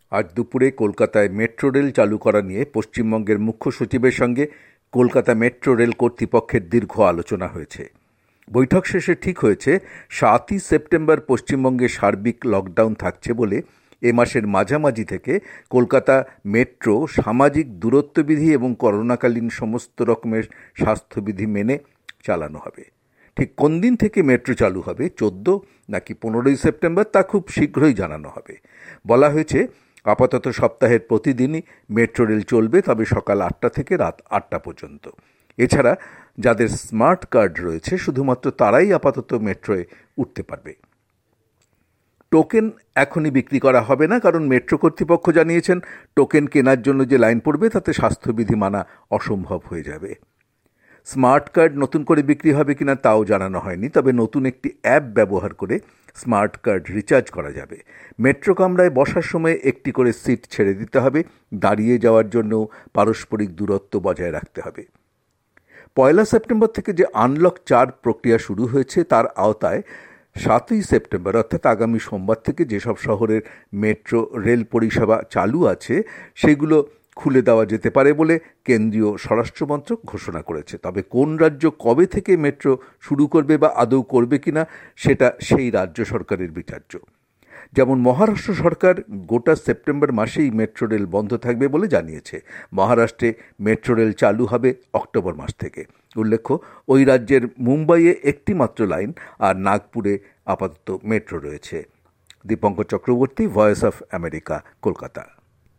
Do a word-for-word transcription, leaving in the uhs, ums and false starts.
আজ দুপুরে কলকাতায় মেট্রো রেল চালু করা নিয়ে পশ্চিমবঙ্গের মুখ্য সচিবের সঙ্গে কলকাতা মেট্রো রেল কর্তৃপক্ষের দীর্ঘ আলোচনা হয়েছে। বৈঠক শেষে ঠিক হয়েছে সাতই সেপ্টেম্বর পশ্চিমবঙ্গে সার্বিক লকডাউন থাকছে বলে এ মাসের মাঝামাঝি থেকে কলকাতা মেট্রো সামাজিক দূরত্ববিধি এবং করোনাকালীন সমস্ত রকমের স্বাস্থ্যবিধি মেনে চালানো হবে। ঠিক কোন দিন থেকে মেট্রো চালু হবে, চোদ্দ নাকি পনেরোই সেপ্টেম্বর, তা খুব শীঘ্রই জানানো হবে। বলা হয়েছে আপাতত সপ্তাহের প্রতিদিনই মেট্রো রেল চলবে, তবে সকাল আটটা থেকে রাত আটটা পর্যন্ত। এছাড়া যাদের স্মার্ট কার্ড রয়েছে শুধুমাত্র তারাই আপাতত মেট্রোয় উঠতে পারবে। টোকেন এখনই বিক্রি করা হবে না, কারণ মেট্রো কর্তৃপক্ষ জানিয়েছেন টোকেন কেনার জন্য যে লাইন পড়বে তাতে স্বাস্থ্যবিধি মানা অসম্ভব হয়ে যাবে। স্মার্ট কার্ড নতুন করে বিক্রি হবে কিনা তাও জানানো হয়নি, তবে নতুন একটি অ্যাপ ব্যবহার করে স্মার্ট কার্ড রিচার্জ করা যাবে। মেট্রো কামরায় বসার সময় একটি করে সিট ছেড়ে দিতে হবে, দাঁড়িয়ে যাওয়ার জন্য পারস্পরিক দূরত্ব বজায় রাখতে হবে। পয়লা সেপ্টেম্বর থেকে যে আনলক চার প্রক্রিয়া শুরু হয়েছে তার আওতায় সাতই সেপ্টেম্বর অর্থাৎ আগামী সোমবার থেকে যেসব শহরের মেট্রো রেল পরিষেবা চালু আছে সেগুলো খুলে দেওয়া যেতে পারে বলে কেন্দ্রীয় স্বরাষ্ট্র মন্ত্রক ঘোষণা করেছে। তবে কোন রাজ্য কবে থেকে মেট্রো শুরু করবে বা আদৌ করবে কিনা সেটা সেই রাজ্য সরকারের বিচার্য। যেমন মহারাষ্ট্র সরকার গোটা সেপ্টেম্বর মাসেই মেট্রো রেল বন্ধ থাকবে বলে জানিয়েছে। মহারাষ্ট্রে মেট্রো রেল চালু হবে অক্টোবর মাস থেকে। উল্লেখ্য, ওই রাজ্যের মুম্বাইয়ে একটি মাত্র লাইন আর নাগপুরে আপাতত মেট্রো রয়েছে। Dipankar Chakraborty, Voice of America, Kolkata.